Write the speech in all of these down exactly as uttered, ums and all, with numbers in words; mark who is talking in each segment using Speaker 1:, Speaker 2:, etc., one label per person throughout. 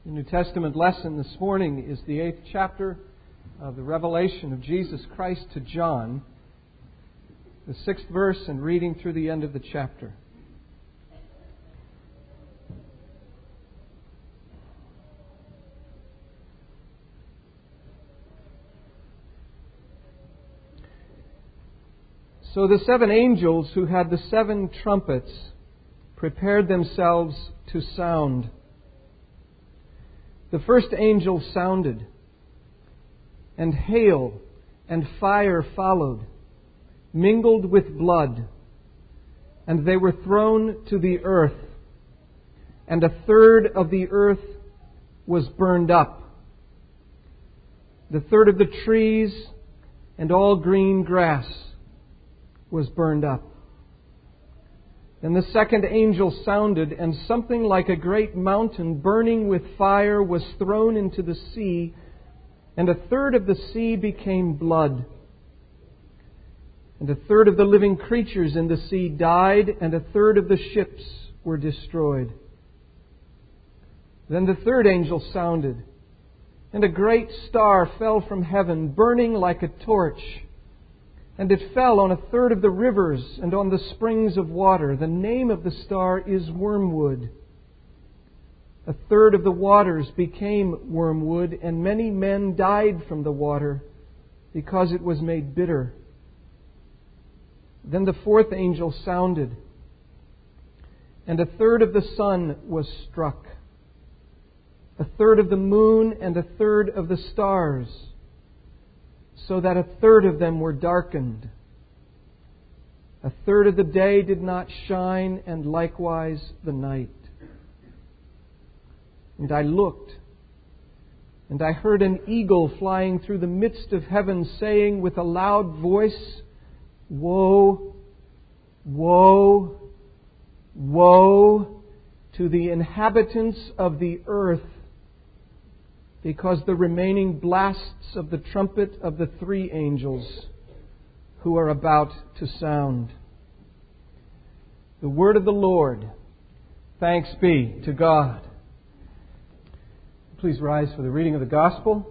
Speaker 1: The New Testament lesson this morning is the eighth chapter of the revelation of Jesus Christ to John, the sixth verse, and reading through the end of the chapter. So the seven angels who had the seven trumpets prepared themselves to sound. The first angel sounded, and hail and fire followed, mingled with blood, and they were thrown to the earth, and a third of the earth was burned up. The third of the trees and all green grass was burned up. Then the second angel sounded, and something like a great mountain burning with fire was thrown into the sea, and a third of the sea became blood. And a third of the living creatures in the sea died, and a third of the ships were destroyed. Then the third angel sounded, and a great star fell from heaven, burning like a torch. And it fell on a third of the rivers and on the springs of water. The name of the star is Wormwood. A third of the waters became wormwood, and many men died from the water because it was made bitter. Then the fourth angel sounded, and a third of the sun was struck, a third of the moon, and a third of the stars, so that a third of them were darkened. A third of the day did not shine, and likewise the night. And I looked, and I heard an eagle flying through the midst of heaven, saying with a loud voice, Woe, woe, woe to the inhabitants of the earth, because the remaining blasts of the trumpet of the three angels who are about to sound. The word of the Lord. Thanks be to God. Please rise for the reading of the Gospel.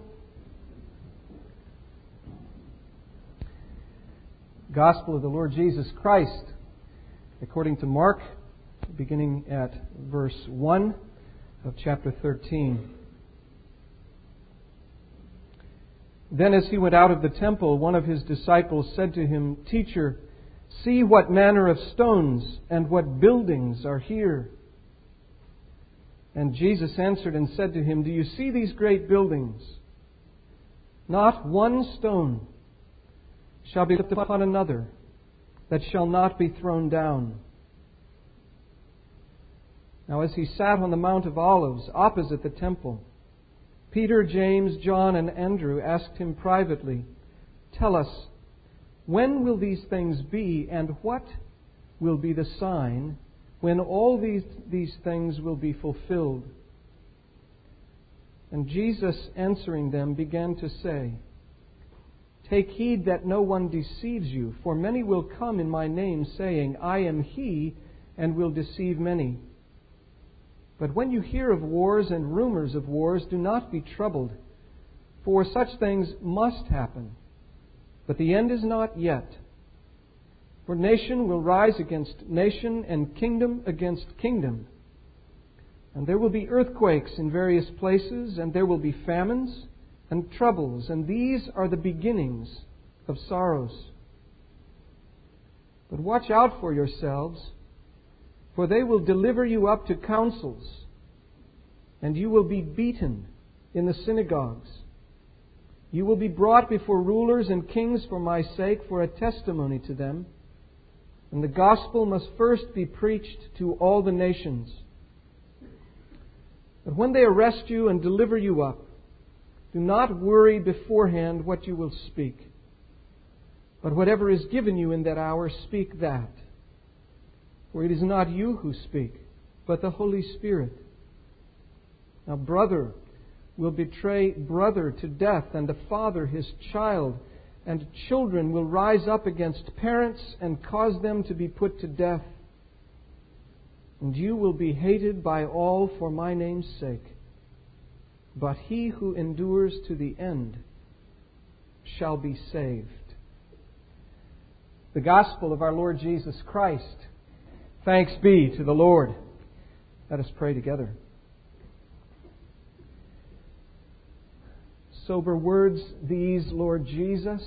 Speaker 1: Gospel of the Lord Jesus Christ, according to Mark, beginning at verse one of chapter thirteen. Then as he went out of the temple, one of his disciples said to him, Teacher, see what manner of stones and what buildings are here. And Jesus answered and said to him, Do you see these great buildings? Not one stone shall be put upon another that shall not be thrown down. Now as he sat on the Mount of Olives opposite the temple, Peter, James, John, and Andrew asked him privately, Tell us, when will these things be, and what will be the sign when all these, these things will be fulfilled? And Jesus, answering them, began to say, Take heed that no one deceives you, for many will come in my name, saying, I am he, and will deceive many. But when you hear of wars and rumors of wars, do not be troubled, for such things must happen. But the end is not yet. For nation will rise against nation, and kingdom against kingdom. And there will be earthquakes in various places, and there will be famines and troubles, and these are the beginnings of sorrows. But watch out for yourselves, for they will deliver you up to councils, and you will be beaten in the synagogues. You will be brought before rulers and kings for my sake, for a testimony to them. And the gospel must first be preached to all the nations. But when they arrest you and deliver you up, do not worry beforehand what you will speak. But whatever is given you in that hour, speak that. For it is not you who speak, but the Holy Spirit. Now brother will betray brother to death, and the father his child, and children will rise up against parents and cause them to be put to death. And you will be hated by all for my name's sake. but he who endures to the end shall be saved. The gospel of our Lord Jesus Christ. Thanks be to the Lord. Let us pray together. Sober words these, Lord Jesus,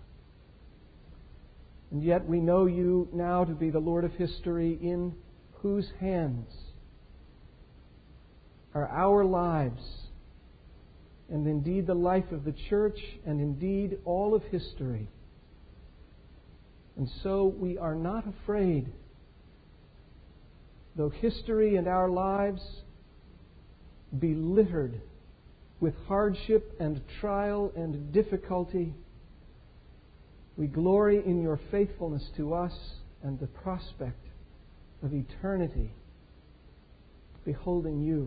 Speaker 1: and yet we know You now to be the Lord of history, in whose hands are our lives, and indeed the life of the church, and indeed all of history. And so we are not afraid, though history and our lives be littered with hardship and trial and difficulty. We glory in Your faithfulness to us and the prospect of eternity, beholding You.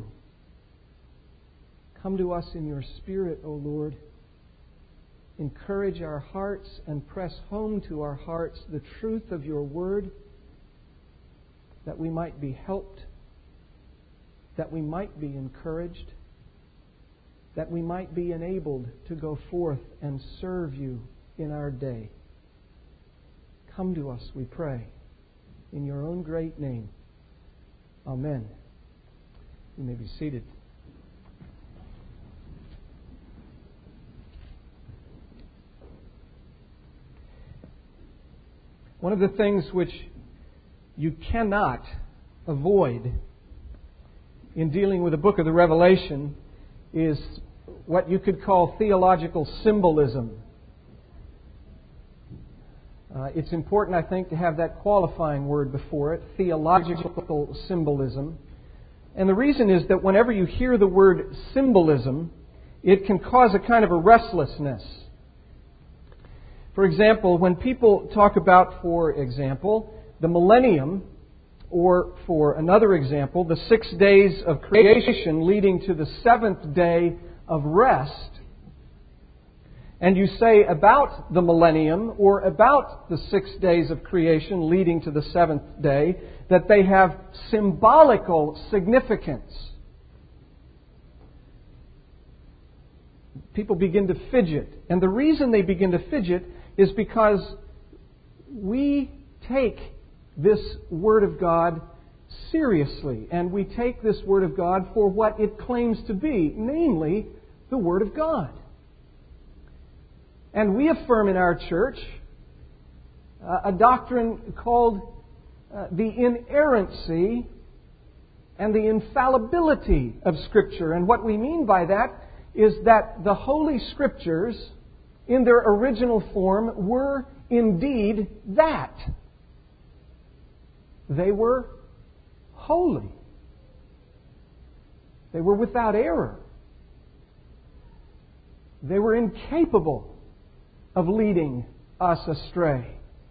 Speaker 1: Come to us in Your Spirit, O Lord. Encourage our hearts and press home to our hearts the truth of Your Word, that we might be helped, that we might be encouraged, that we might be enabled to go forth and serve You in our day. Come to us, we pray, in Your own great name. Amen. You may be seated. One of the things which you cannot avoid in dealing with the book of the Revelation is what you could call theological symbolism. Uh, it's important, I think, to have that qualifying word before it, theological symbolism. And the reason is that whenever you hear the word symbolism, it can cause a kind of a restlessness. For example, when people talk about, for example, the millennium, or for another example, the six days of creation leading to the seventh day of rest, and you say about the millennium or about the six days of creation leading to the seventh day that they have symbolical significance, people begin to fidget. And the reason they begin to fidget is because we take this Word of God seriously, and we take this Word of God for what it claims to be, namely the Word of God. And we affirm in our church uh, a doctrine called uh, the inerrancy and the infallibility of Scripture. And what we mean by that is that the Holy Scriptures, in their original form, were indeed that. They were holy. They were without error. They were incapable of leading us astray.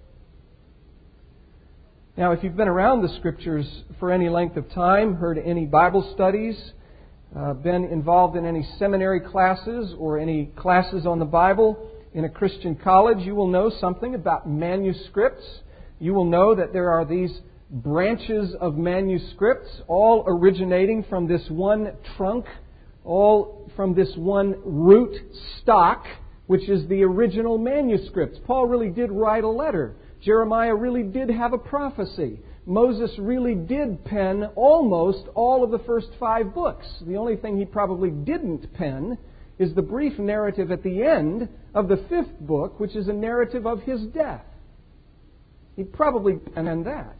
Speaker 1: Now, if you've been around the Scriptures for any length of time, heard any Bible studies, uh, been involved in any seminary classes or any classes on the Bible in a Christian college, you will know something about manuscripts. You will know that there are these branches of manuscripts, all originating from this one trunk, all from this one root stock, which is the original manuscripts. Paul really did write a letter. Jeremiah really did have a prophecy. Moses really did pen almost all of the first five books. The only thing he probably didn't pen is the brief narrative at the end of the fifth book, which is a narrative of his death. He probably penned that.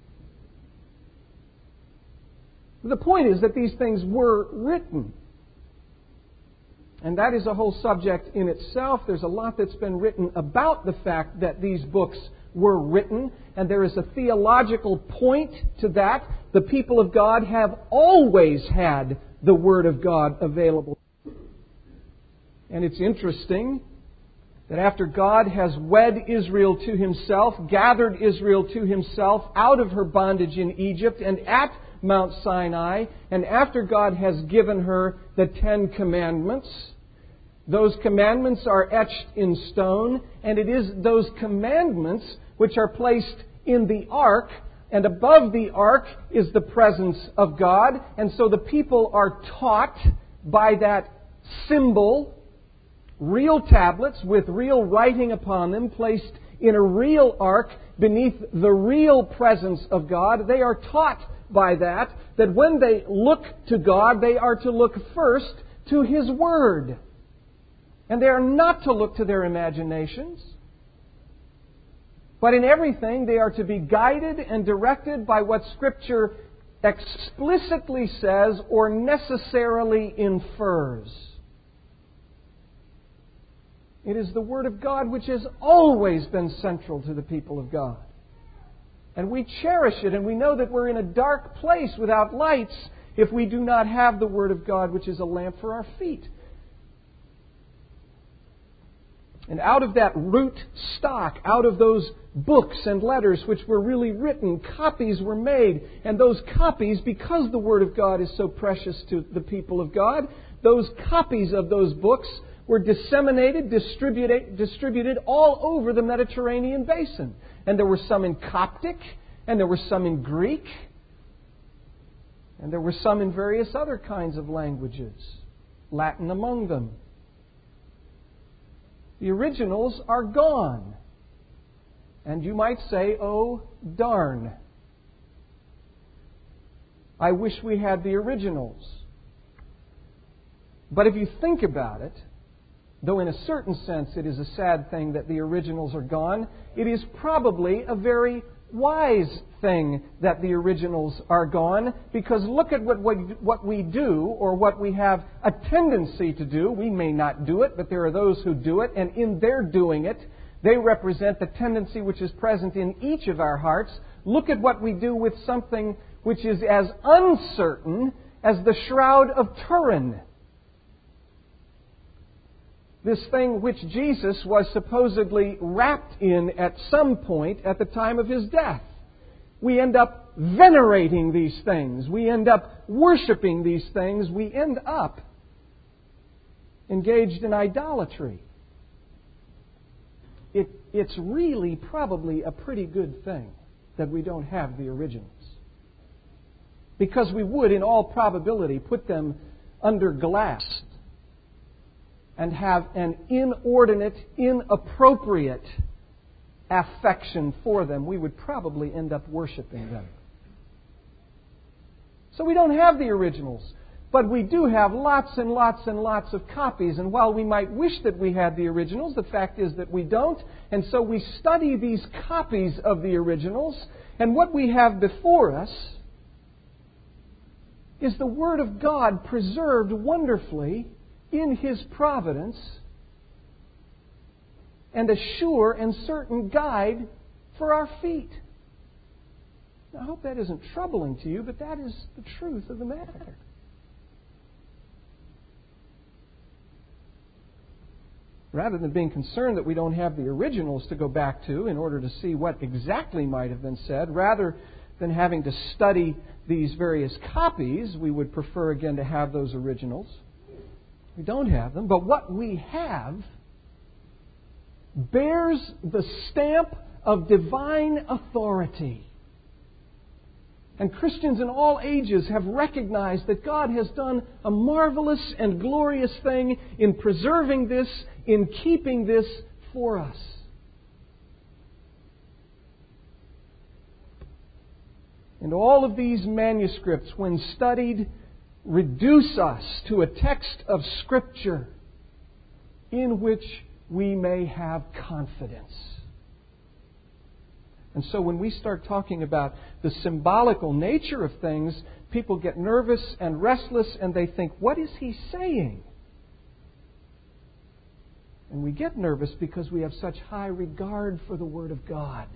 Speaker 1: The point is that these things were written. And that is a whole subject in itself. There's a lot that's been written about the fact that these books were written. And there is a theological point to that. The people of God have always had the Word of God available. And it's interesting that after God has wed Israel to Himself, gathered Israel to Himself out of her bondage in Egypt and at Mount Sinai, and after God has given her the Ten Commandments, those commandments are etched in stone, and it is those commandments which are placed in the ark, and above the ark is the presence of God, and so the people are taught by that symbol, real tablets with real writing upon them, placed in a real ark beneath the real presence of God. They are taught by that, that when they look to God, they are to look first to His Word. And they are not to look to their imaginations. But in everything, they are to be guided and directed by what Scripture explicitly says or necessarily infers. It is the Word of God which has always been central to the people of God. And we cherish it, and we know that we're in a dark place without lights if we do not have the Word of God, which is a lamp for our feet. And out of that root stock, out of those books and letters which were really written, copies were made. And those copies, because the Word of God is so precious to the people of God, those copies of those books were disseminated, distributed, distributed all over the Mediterranean basin. And there were some in Coptic, and there were some in Greek, and there were some in various other kinds of languages, Latin among them. The originals are gone. And you might say, oh, darn. I wish we had the originals. But if you think about it, though in a certain sense it is a sad thing that the originals are gone, it is probably a very wise thing that the originals are gone, because look at what, what, what we do, or what we have a tendency to do. We may not do it, but there are those who do it, and in their doing it, they represent the tendency which is present in each of our hearts. Look at what we do with something which is as uncertain as the Shroud of Turin. This thing which Jesus was supposedly wrapped in at some point at the time of His death. We end up venerating these things. We end up worshiping these things. We end up engaged in idolatry. It, it's really probably a pretty good thing that we don't have the originals. Because we would, in all probability, put them under glass and have an inordinate, inappropriate affection for them. We would probably end up worshiping them. So we don't have the originals, but we do have lots and lots and lots of copies. And while we might wish that we had the originals, the fact is that we don't. And so we study these copies of the originals, and what we have before us is the Word of God preserved wonderfully in His providence, and a sure and certain guide for our feet. Now, I hope that isn't troubling to you, but that is the truth of the matter. Rather than being concerned that we don't have the originals to go back to in order to see what exactly might have been said, rather than having to study these various copies, we would prefer again to have those originals. We don't have them, but what we have bears the stamp of divine authority. And Christians in all ages have recognized that God has done a marvelous and glorious thing in preserving this, in keeping this for us. And all of these manuscripts, when studied, reduce us to a text of Scripture in which we may have confidence. And so when we start talking about the symbolical nature of things, people get nervous and restless, and they think, what is he saying? And we get nervous because we have such high regard for the Word of God.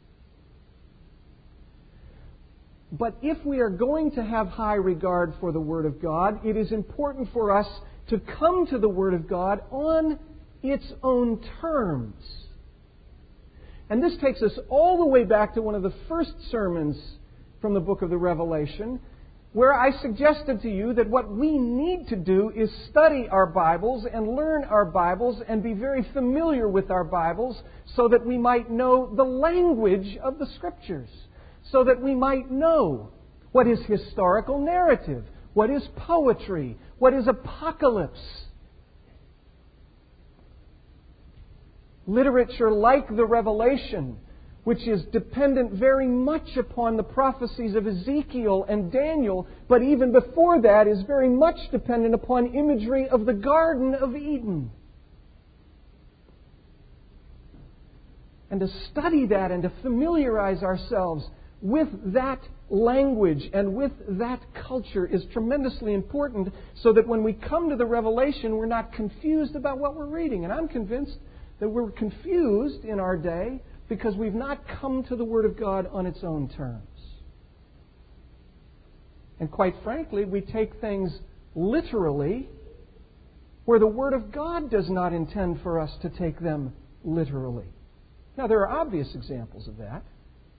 Speaker 1: But if we are going to have high regard for the Word of God, it is important for us to come to the Word of God on its own terms. And this takes us all the way back to one of the first sermons from the book of the Revelation, where I suggested to you that what we need to do is study our Bibles and learn our Bibles and be very familiar with our Bibles so that we might know the language of the Scriptures, so that we might know what is historical narrative, what is poetry, what is apocalypse, Literature like the Revelation, which is dependent very much upon the prophecies of Ezekiel and Daniel, but even before that is very much dependent upon imagery of the Garden of Eden. And to study that and to familiarize ourselves with that language and with that culture is tremendously important, so that when we come to the Revelation, we're not confused about what we're reading. And I'm convinced that we're confused in our day because we've not come to the Word of God on its own terms. And quite frankly, we take things literally where the Word of God does not intend for us to take them literally. Now, there are obvious examples of that.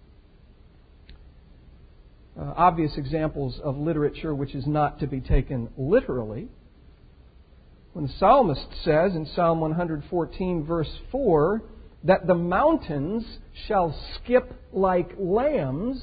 Speaker 1: Uh, obvious examples of literature which is not to be taken literally. When the psalmist says in Psalm one fourteen, verse four, that the mountains shall skip like lambs,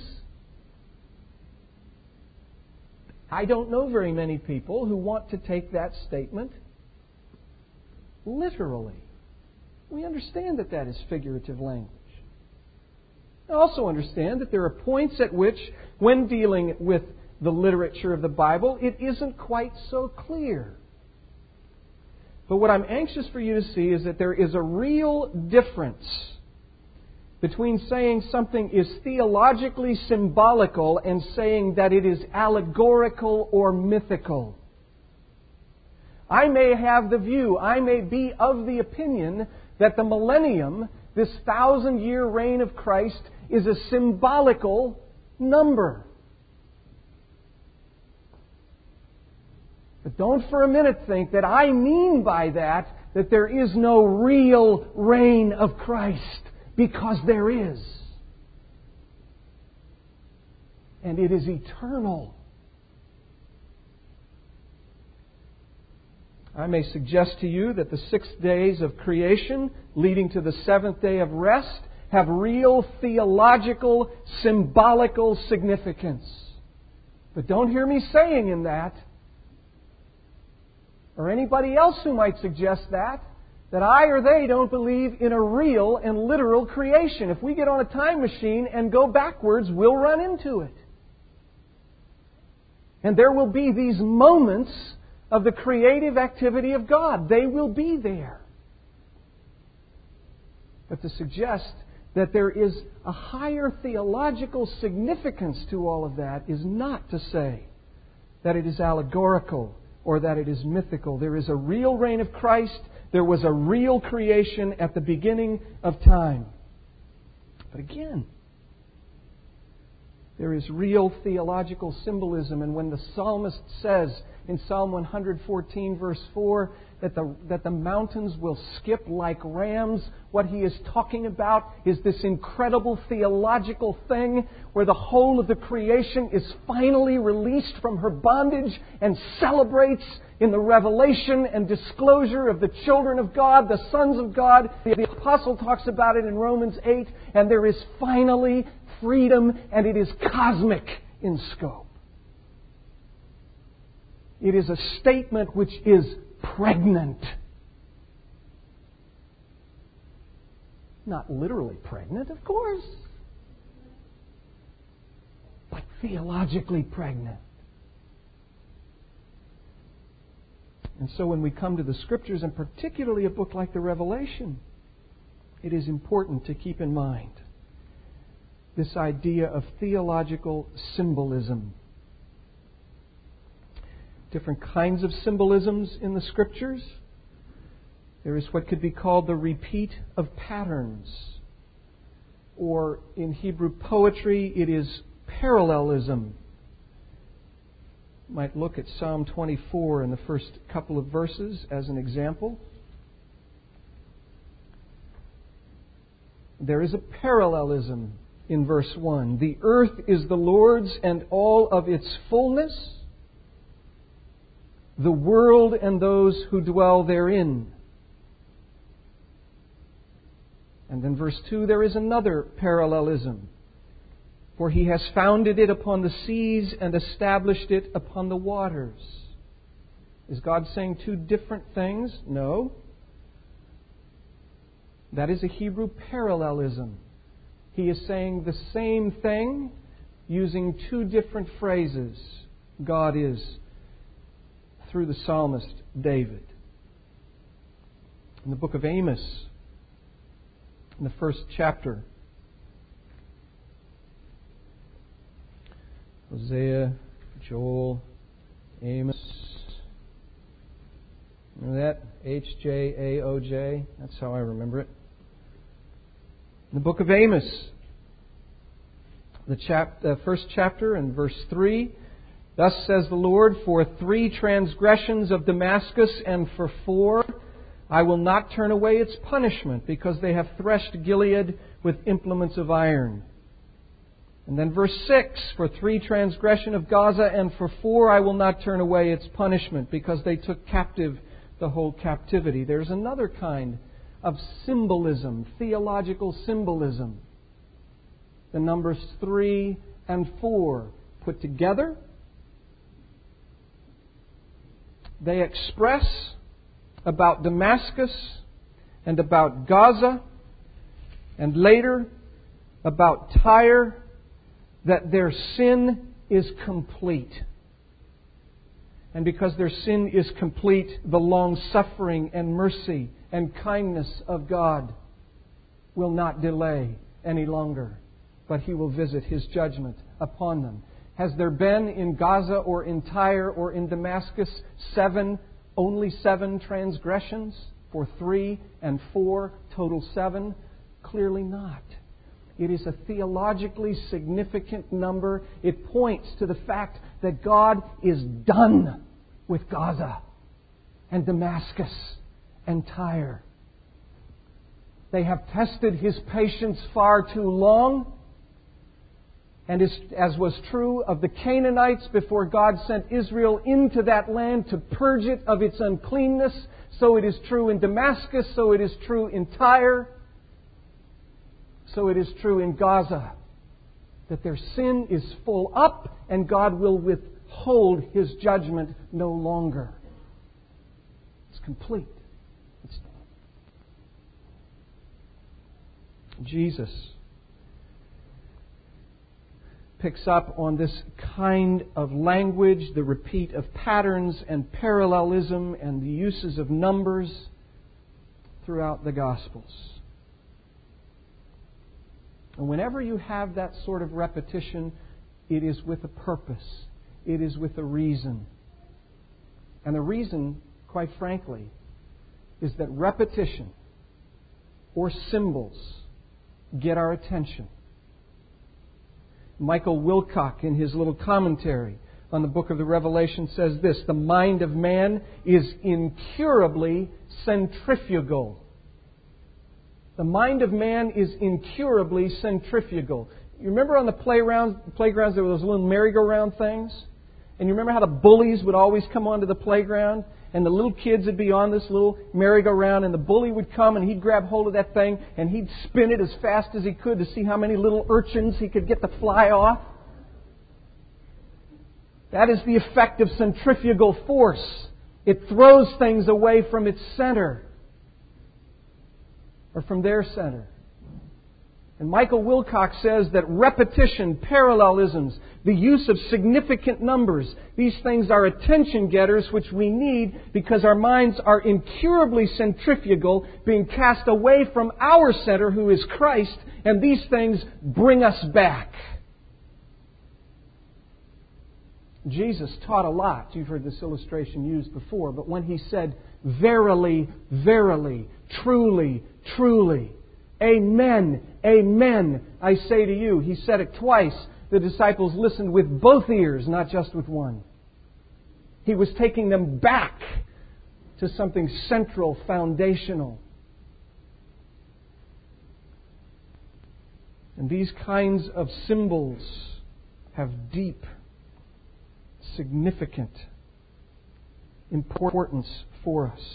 Speaker 1: I don't know very many people who want to take that statement literally. We understand that that is figurative language. I also understand that there are points at which, when dealing with the literature of the Bible, it isn't quite so clear. But what I'm anxious for you to see is that there is a real difference between saying something is theologically symbolical and saying that it is allegorical or mythical. I may have the view, I may be of the opinion that the millennium, this thousand-year reign of Christ, is a symbolical number. But don't for a minute think that I mean by that that there is no real reign of Christ, because there is. And it is eternal. I may suggest to you that the six days of creation leading to the seventh day of rest have real theological, symbolical significance. But don't hear me saying in that, or anybody else who might suggest that, that I or they don't believe in a real and literal creation. If we get on a time machine and go backwards, we'll run into it. And there will be these moments of the creative activity of God. They will be there. But to suggest that there is a higher theological significance to all of that is not to say that it is allegorical or that it is mythical. There is a real reign of Christ. There was a real creation at the beginning of time. But again, there is real theological symbolism. And when the psalmist says in Psalm one fourteen, verse four, that the, that the mountains will skip like rams, what he is talking about is this incredible theological thing where the whole of the creation is finally released from her bondage and celebrates in the revelation and disclosure of the children of God, the sons of God. The apostle talks about it in Romans eight, and there is finally freedom, and it is cosmic in scope. It is a statement which is pregnant. Not literally pregnant, of course, but theologically pregnant. And so when we come to the Scriptures, and particularly a book like the Revelation, it is important to keep in mind this idea of theological symbolism. Different kinds of symbolisms in the Scriptures. There is what could be called the repeat of patterns. Or in Hebrew poetry, it is parallelism. You might look at Psalm twenty-four in the first couple of verses as an example. There is a parallelism in verse one. The earth is the Lord's and all of its fullness, the world and those who dwell therein. And then verse two, there is another parallelism. For He has founded it upon the seas and established it upon the waters. Is God saying two different things? No. That is a Hebrew parallelism. He is saying the same thing using two different phrases. God is, through the psalmist David. In the book of Amos, in the first chapter, Hosea, Joel, Amos. Remember that? H J A O J. That's how I remember it. In the book of Amos, the chap- uh, first chapter and verse three, thus says the Lord, for three transgressions of Damascus and for four, I will not turn away its punishment, because they have threshed Gilead with implements of iron. And then verse six, for three transgression of Gaza and for four, I will not turn away its punishment, because they took captive the whole captivity. There's another kind of symbolism, theological symbolism. The numbers three and four put together, they express about Damascus and about Gaza and later about Tyre that their sin is complete. And because their sin is complete, the long-suffering and mercy and kindness of God will not delay any longer, but He will visit His judgment upon them. Has there been in Gaza or in Tyre or in Damascus seven, only seven transgressions? For three and four, total seven? Clearly not. It is a theologically significant number. It points to the fact that God is done with Gaza and Damascus and Tyre. They have tested His patience far too long. And as was true of the Canaanites before God sent Israel into that land to purge it of its uncleanness, so it is true in Damascus, so it is true in Tyre, so it is true in Gaza, that their sin is full up and God will withhold His judgment no longer. It's complete. It's done. Jesus picks up on this kind of language, the repeat of patterns and parallelism and the uses of numbers throughout the Gospels. And whenever you have that sort of repetition, it is with a purpose. It is with a reason. And the reason, quite frankly, is that repetition or symbols get our attention. Michael Wilcock, in his little commentary on the book of the Revelation, says this: the mind of man is incurably centrifugal. The mind of man is incurably centrifugal. You remember on the playgrounds, playgrounds there were those little merry-go-round things? And you remember how the bullies would always come onto the playground? And the little kids would be on this little merry-go-round, and the bully would come and he'd grab hold of that thing and he'd spin it as fast as he could to see how many little urchins he could get to fly off. That is the effect of centrifugal force. It throws things away from its center, or from their center. And Michael Wilcock says that repetition, parallelisms, the use of significant numbers, these things are attention getters which we need because our minds are incurably centrifugal, being cast away from our center, who is Christ, and these things bring us back. Jesus taught a lot. You've heard this illustration used before, but when He said, verily, verily, truly, truly, amen, amen, I say to you. He said it twice. The disciples listened with both ears, not just with one. He was taking them back to something central, foundational. And these kinds of symbols have deep, significant importance for us.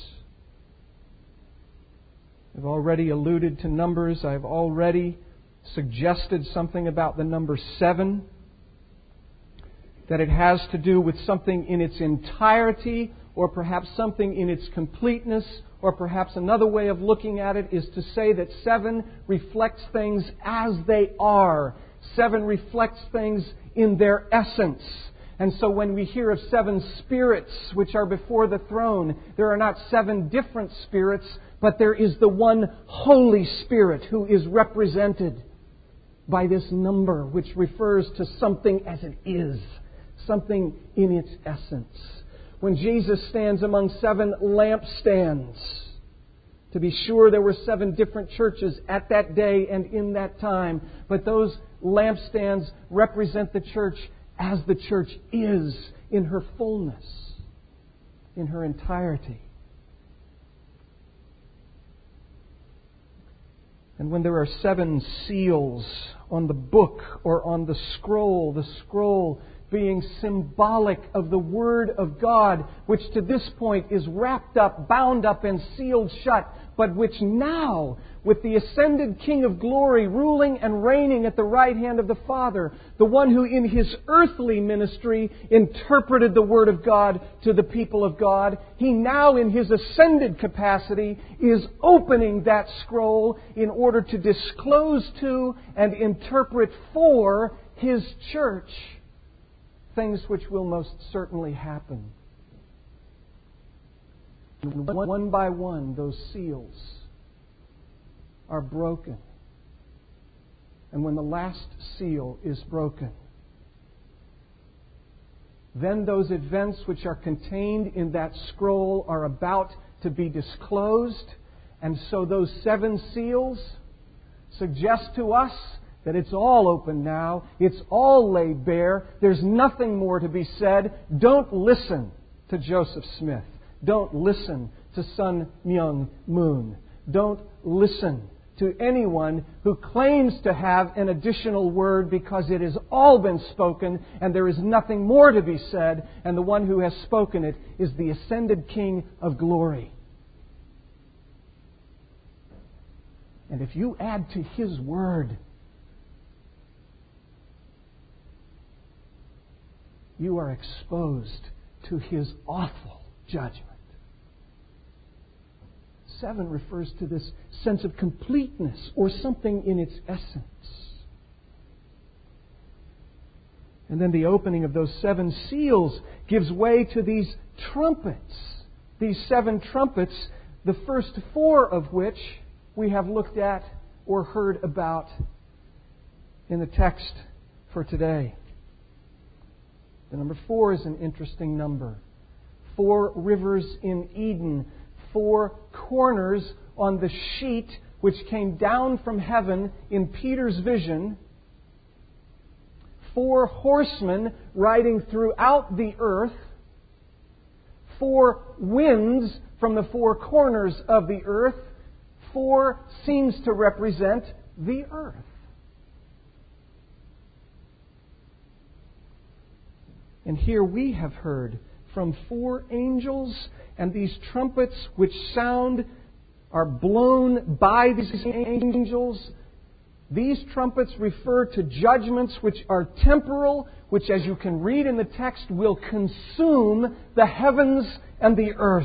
Speaker 1: I've already alluded to numbers. I've already suggested something about the number seven. That it has to do with something in its entirety or perhaps something in its completeness, or perhaps another way of looking at it is to say that seven reflects things as they are. Seven reflects things in their essence. And so when we hear of seven spirits which are before the throne, there are not seven different spirits, but there is the one Holy Spirit who is represented by this number, which refers to something as it is, something in its essence. When Jesus stands among seven lampstands, to be sure there were seven different churches at that day and in that time, but those lampstands represent the church as the church is in her fullness, in her entirety. And when there are seven seals on the book or on the scroll, the scroll being symbolic of the Word of God, which to this point is wrapped up, bound up, and sealed shut, but which now, with the ascended King of glory ruling and reigning at the right hand of the Father, the one who in His earthly ministry interpreted the Word of God to the people of God, He now in His ascended capacity is opening that scroll in order to disclose to and interpret for His church things which will most certainly happen. One by one, those seals are broken. And when the last seal is broken, then those events which are contained in that scroll are about to be disclosed. And so those seven seals suggest to us that it's all open now. It's all laid bare. There's nothing more to be said. Don't listen to Joseph Smith. Don't listen to Sun Myung Moon. Don't listen to anyone who claims to have an additional word, because it has all been spoken and there is nothing more to be said. And the one who has spoken it is the ascended King of glory. And if you add to His word, you are exposed to His awful judgment. Seven refers to this sense of completeness or something in its essence. And then the opening of those seven seals gives way to these trumpets. These seven trumpets, the first four of which we have looked at or heard about in the text for today. The number four is an interesting number. Four rivers in Eden. Four corners on the sheet which came down from heaven in Peter's vision. Four horsemen riding throughout the earth. Four winds from the four corners of the earth. Four seems to represent the earth. And here we have heard from four angels, and these trumpets which sound are blown by these angels. These trumpets refer to judgments which are temporal, which, as you can read in the text, will consume the heavens and the earth.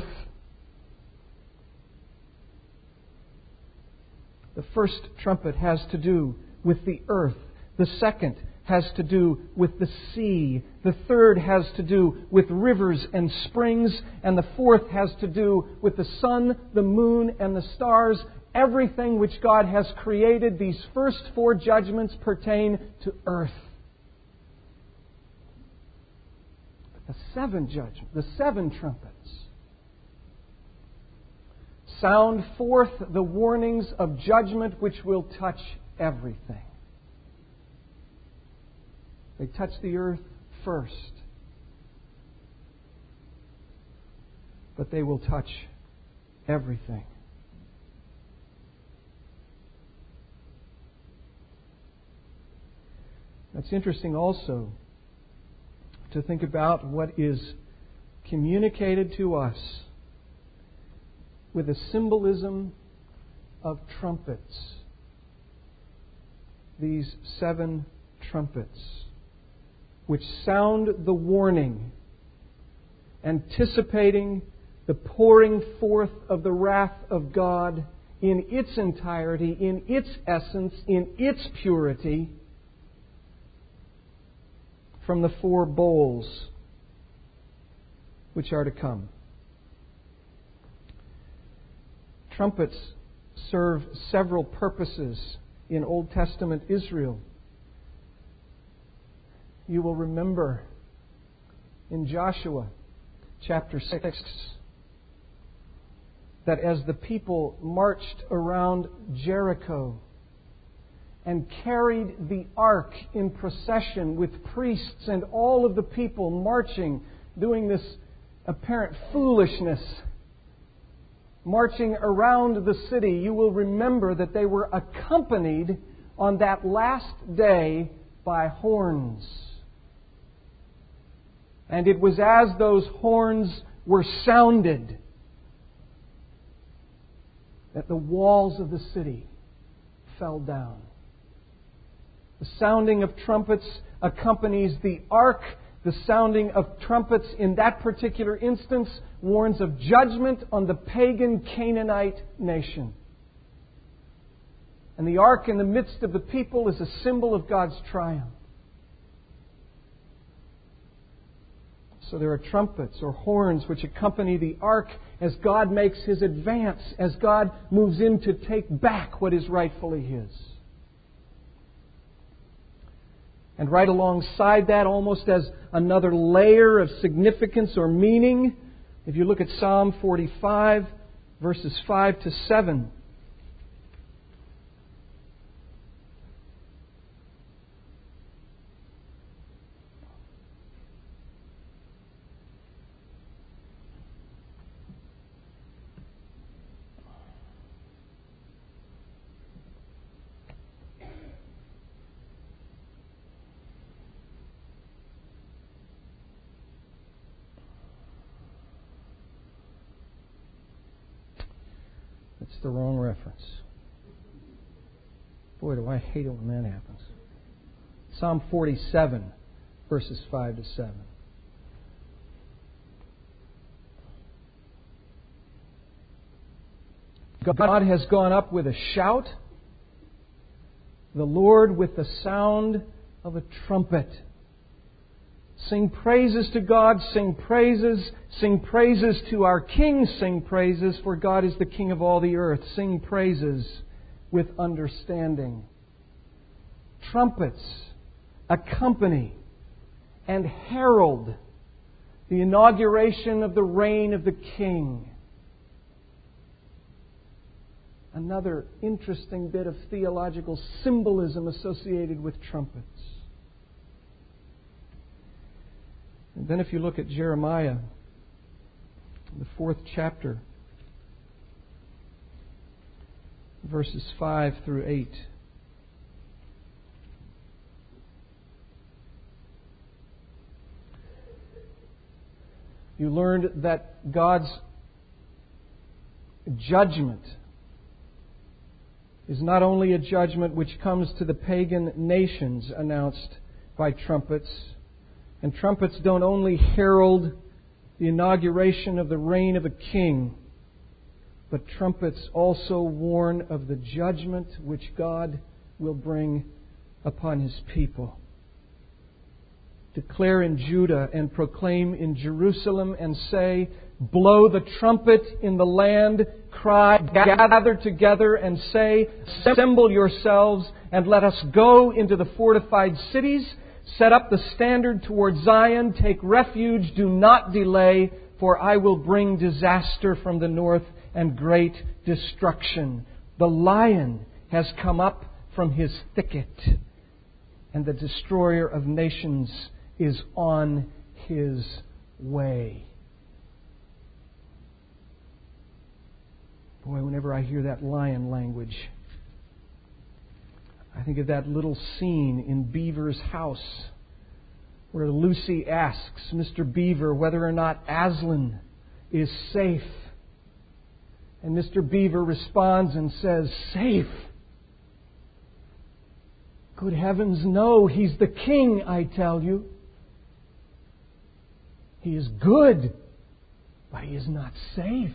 Speaker 1: The first trumpet has to do with the earth. The second has to do with the sea. The third has to do with rivers and springs. And the fourth has to do with the sun, the moon, and the stars. Everything which God has created, these first four judgments pertain to earth. The seven judgments, the seven trumpets, sound forth the warnings of judgment which will touch everything. They touch the earth first, but they will touch everything. That's interesting also to think about what is communicated to us with a symbolism of trumpets. These seven trumpets, which sound the warning anticipating the pouring forth of the wrath of God in its entirety, in its essence, in its purity, from the four bowls which are to come. Trumpets serve several purposes in Old Testament Israel. You will remember in Joshua chapter six that as the people marched around Jericho and carried the ark in procession with priests and all of the people marching, doing this apparent foolishness, marching around the city, you will remember that they were accompanied on that last day by horns. And it was as those horns were sounded that the walls of the city fell down. The sounding of trumpets accompanies the ark. The sounding of trumpets in that particular instance warns of judgment on the pagan Canaanite nation. And the ark in the midst of the people is a symbol of God's triumph. So there are trumpets or horns which accompany the ark as God makes His advance, as God moves in to take back what is rightfully His. And right alongside that, almost as another layer of significance or meaning, if you look at Psalm forty-five, verses five to seven, it's the wrong reference. Boy, do I hate it when that happens. Psalm forty-seven, verses five to seven. God has gone up with a shout, the Lord with the sound of a trumpet. Sing praises to God, sing praises, sing praises to our King, sing praises, for God is the King of all the earth. Sing praises with understanding. Trumpets accompany and herald the inauguration of the reign of the King. Another interesting bit of theological symbolism associated with trumpets. And then if you look at Jeremiah, the fourth chapter, verses five through eight. You learned that God's judgment is not only a judgment which comes to the pagan nations announced by trumpets. And trumpets don't only herald the inauguration of the reign of a king, but trumpets also warn of the judgment which God will bring upon His people. Declare in Judah and proclaim in Jerusalem and say, blow the trumpet in the land, cry, gather together and say, assemble yourselves and let us go into the fortified cities. Set up the standard toward Zion. Take refuge. Do not delay, for I will bring disaster from the north and great destruction. The lion has come up from his thicket, and the destroyer of nations is on his way. Boy, whenever I hear that lion language, I think of that little scene in Beaver's house where Lucy asks Mister Beaver whether or not Aslan is safe. And Mister Beaver responds and says, safe? Good heavens, no. He's the king, I tell you. He is good, but he is not safe.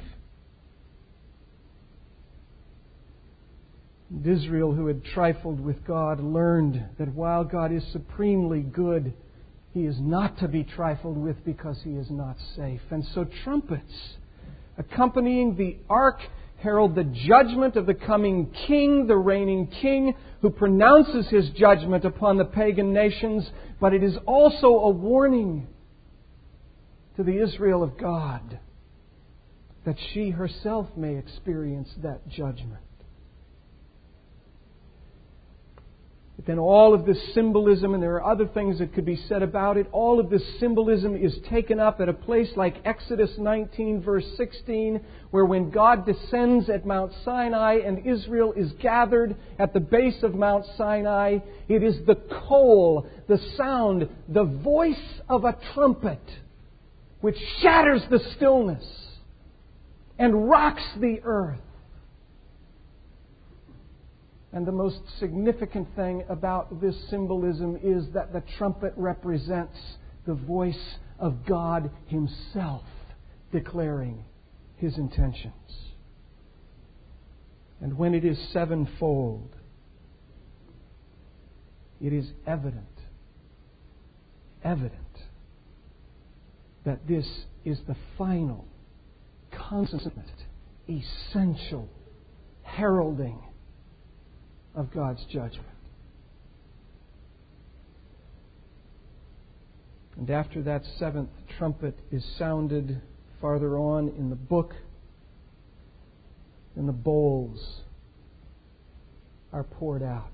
Speaker 1: And Israel, who had trifled with God, learned that while God is supremely good, He is not to be trifled with because He is not safe. And so trumpets accompanying the ark herald the judgment of the coming king, the reigning king, who pronounces his judgment upon the pagan nations. But it is also a warning to the Israel of God that she herself may experience that judgment. But then all of this symbolism, and there are other things that could be said about it, all of this symbolism is taken up at a place like Exodus nineteen, verse sixteen, where when God descends at Mount Sinai and Israel is gathered at the base of Mount Sinai, it is the call, the sound, the voice of a trumpet which shatters the stillness and rocks the earth. And the most significant thing about this symbolism is that the trumpet represents the voice of God Himself declaring His intentions. And when it is sevenfold, it is evident, evident that this is the final, consummate, essential heralding of God's judgment. And after that seventh trumpet is sounded farther on in the book, then the bowls are poured out.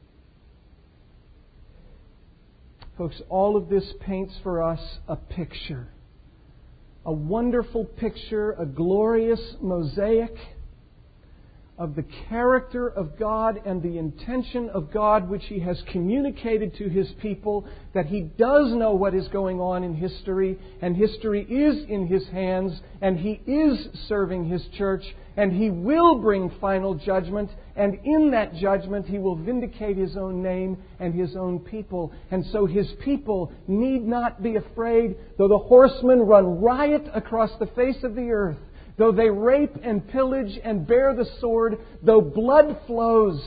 Speaker 1: Folks, all of this paints for us a picture. A wonderful picture, a glorious mosaic of the character of God and the intention of God, which He has communicated to His people, that He does know what is going on in history, and history is in His hands, and He is serving His church, and He will bring final judgment, and in that judgment He will vindicate His own name and His own people. And so His people need not be afraid, though the horsemen run riot across the face of the earth, though they rape and pillage and bear the sword, though blood flows,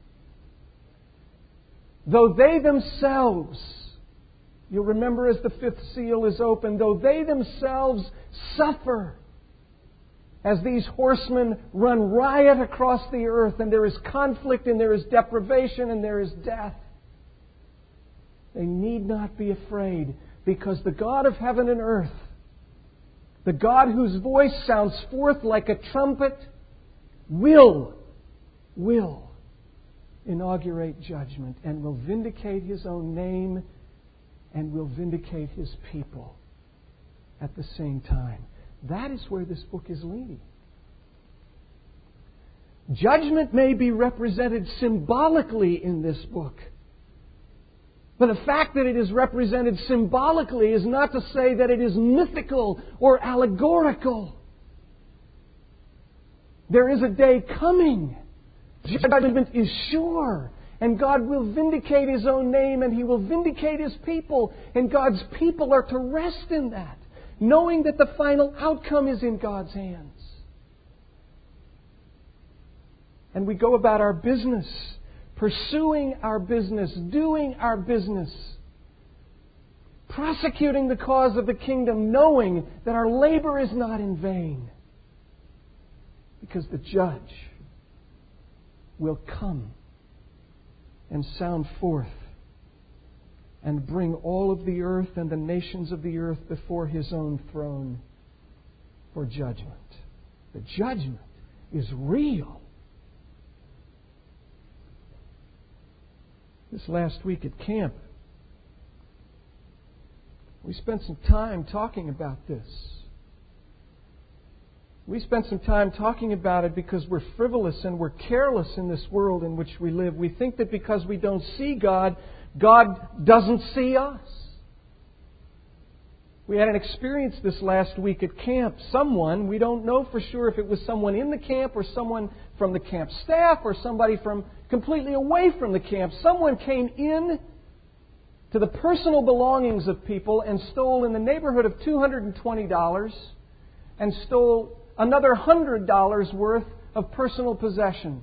Speaker 1: though they themselves, you'll remember as the fifth seal is opened, though they themselves suffer as these horsemen run riot across the earth, and there is conflict and there is deprivation and there is death, they need not be afraid, because the God of heaven and earth, the God whose voice sounds forth like a trumpet, will, will inaugurate judgment and will vindicate His own name and will vindicate His people at the same time. That is where this book is leading. Judgment may be represented symbolically in this book. But the fact that it is represented symbolically is not to say that it is mythical or allegorical. There is a day coming. Judgment is sure. And God will vindicate His own name and He will vindicate His people. And God's people are to rest in that, knowing that the final outcome is in God's hands. And we go about our business, pursuing our business, doing our business, prosecuting the cause of the kingdom, knowing that our labor is not in vain, because the judge will come and sound forth and bring all of the earth and the nations of the earth before His own throne for judgment. The judgment is real. This last week at camp, we spent some time talking about this. We spent some time talking about it because we're frivolous and we're careless in this world in which we live. We think that because we don't see God, God doesn't see us. We had an experience this last week at camp. Someone, we don't know for sure if it was someone in the camp or someone from the camp staff or somebody from completely away from the camp. Someone came in to the personal belongings of people and stole in the neighborhood of two hundred twenty dollars. and stole another hundred dollars worth of personal possessions.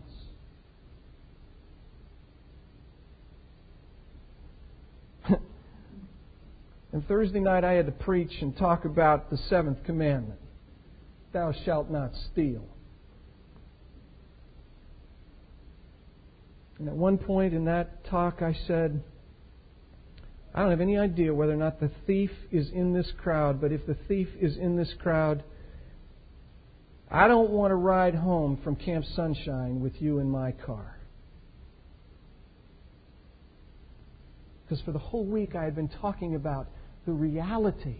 Speaker 1: And Thursday night I had to preach and talk about the seventh commandment. Thou shalt not steal. And at one point in that talk I said, I don't have any idea whether or not the thief is in this crowd, but if the thief is in this crowd, I don't want to ride home from Camp Sunshine with you in my car. Because for the whole week I had been talking about the reality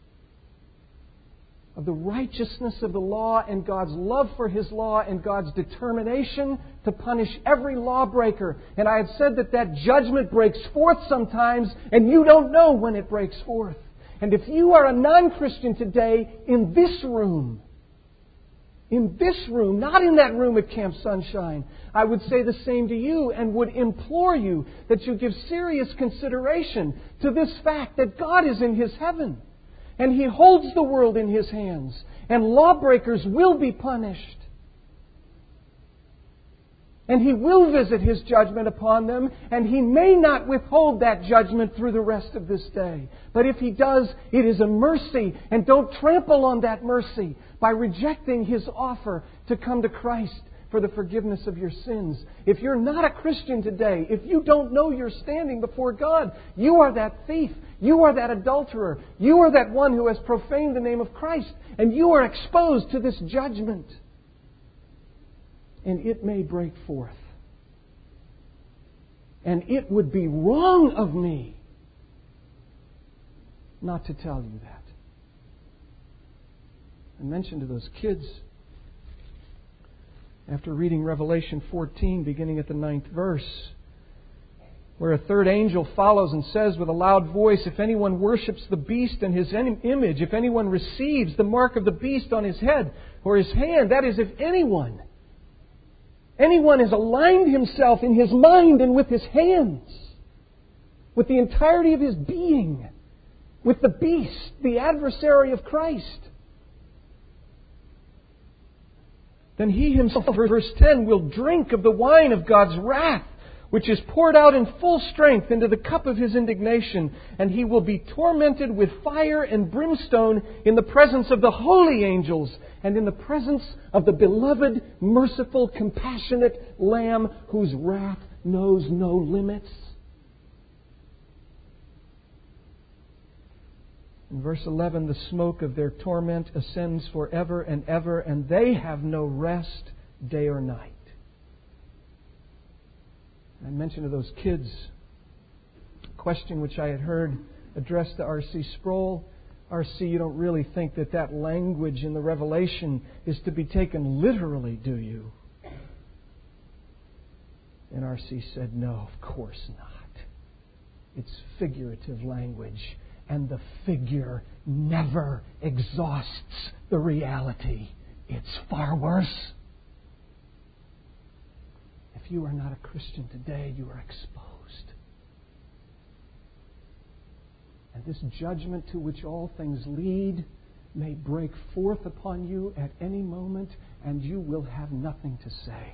Speaker 1: of the righteousness of the law and God's love for His law and God's determination to punish every lawbreaker. And I had said that that judgment breaks forth sometimes and you don't know when it breaks forth. And if you are a non-Christian today in this room, in this room, not in that room at Camp Sunshine, I would say the same to you and would implore you that you give serious consideration to this fact that God is in His heaven and He holds the world in His hands and lawbreakers will be punished. And He will visit His judgment upon them, and He may not withhold that judgment through the rest of this day. But if He does, it is a mercy, and don't trample on that mercy by rejecting His offer to come to Christ for the forgiveness of your sins. If you're not a Christian today, if you don't know you're standing before God, you are that thief, you are that adulterer, you are that one who has profaned the name of Christ, and you are exposed to this judgment. And it may break forth. And it would be wrong of me not to tell you that. I mentioned to those kids, after reading Revelation fourteen, beginning at the ninth verse, where a third angel follows and says with a loud voice, if anyone worships the beast and his image, if anyone receives the mark of the beast on his head or his hand, that is, if anyone Anyone has aligned himself in his mind and with his hands, with the entirety of his being, with the beast, the adversary of Christ, then he himself, verse ten, will drink of the wine of God's wrath, which is poured out in full strength into the cup of His indignation, and he will be tormented with fire and brimstone in the presence of the holy angels and in the presence of the beloved, merciful, compassionate Lamb whose wrath knows no limits. In verse eleven, the smoke of their torment ascends forever and ever, and they have no rest day or night. I mentioned to those kids a question which I had heard addressed to R C Sproul. R C, you don't really think that that language in the Revelation is to be taken literally, do you? And R C said, no, of course not. It's figurative language, and the figure never exhausts the reality. It's far worse. If you are not a Christian today, you are exposed. And this judgment to which all things lead may break forth upon you at any moment, and you will have nothing to say.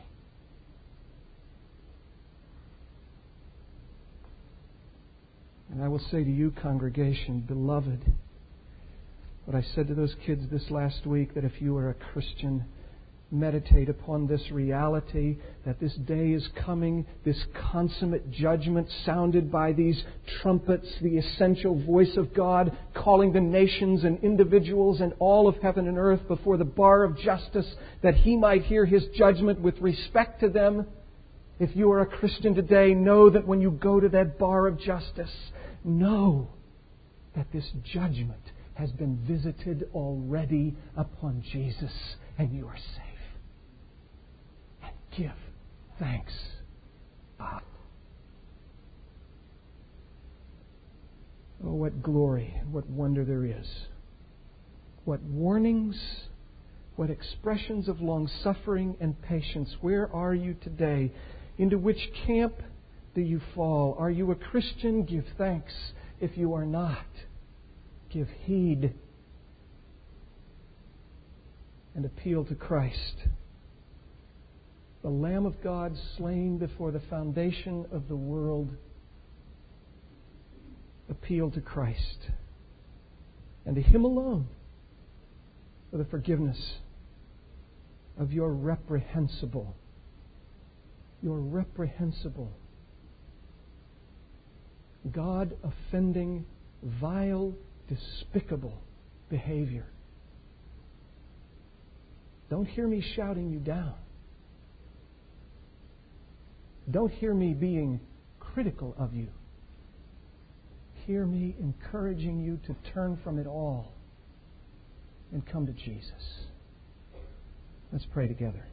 Speaker 1: And I will say to you, congregation, beloved, what I said to those kids this last week, that if you are a Christian, meditate upon this reality that this day is coming, this consummate judgment sounded by these trumpets, the essential voice of God calling the nations and individuals and all of heaven and earth before the bar of justice, that He might hear His judgment with respect to them. If you are a Christian today, know that when you go to that bar of justice, know that this judgment has been visited already upon Jesus, and you are safe. Give thanks. Ah. Oh, what glory, what wonder there is. What warnings, what expressions of long-suffering and patience. Where are you today? Into which camp do you fall? Are you a Christian? Give thanks. If you are not, give heed. and appeal to Christ. The Lamb of God slain before the foundation of the world. Appeal to Christ and to Him alone for the forgiveness of your reprehensible, your reprehensible, God-offending, vile, despicable behavior. Don't hear me shouting you down. Don't hear me being critical of you. Hear me encouraging you to turn from it all and come to Jesus. Let's pray together.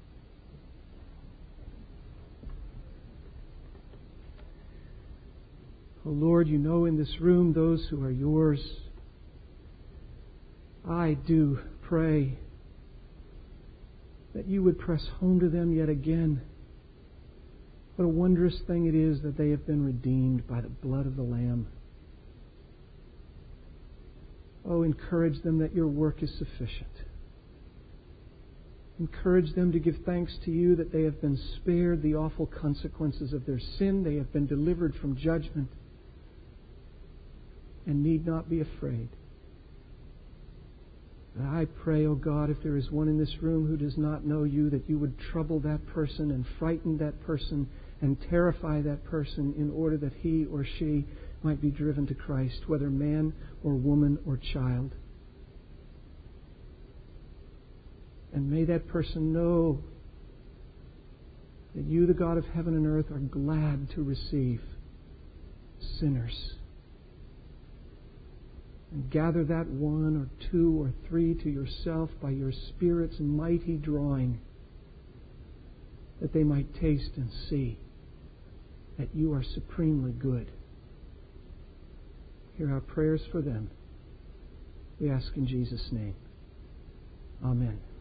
Speaker 1: Oh Lord, you know in this room those who are yours. I do pray that you would press home to them yet again what a wondrous thing it is that they have been redeemed by the blood of the Lamb. Oh, encourage them that your work is sufficient. Encourage them to give thanks to you that they have been spared the awful consequences of their sin. They have been delivered from judgment and need not be afraid. And I pray, O God, if there is one in this room who does not know you, that you would trouble that person and frighten that person and terrify that person in order that he or she might be driven to Christ, whether man or woman or child. And may that person know that you, the God of heaven and earth, are glad to receive sinners. And gather that one or two or three to yourself by your Spirit's mighty drawing, that they might taste and see that you are supremely good. Hear our prayers for them. We ask in Jesus' name. Amen.